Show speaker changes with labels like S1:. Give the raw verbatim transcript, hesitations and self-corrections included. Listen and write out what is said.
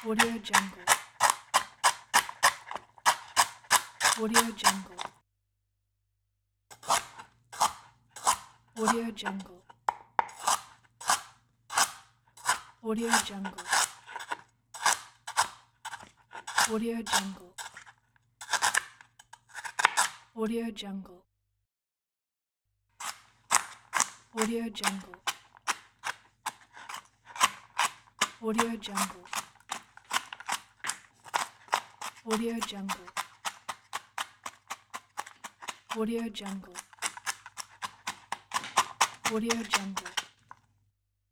S1: Audio Jungle. Audio Jungle. Audio Jungle. Audio Jungle. Audio Jungle. Audio Jungle. Audio Jungle. Audio Jungle. Audio Jungle. Audio Jungle. Audio Jungle.